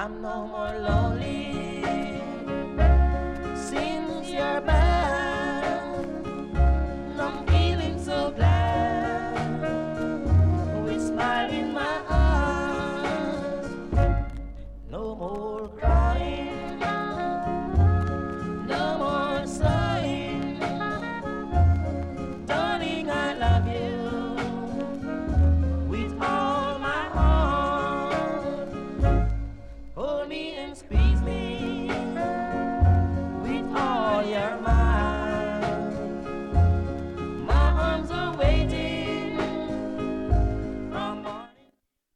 I'm no more lonely since you're back. I'm feeling so glad with smile in my eyes. No more crying, no more sighing. Darling, I love you with all my heart. Hold me and squeeze me.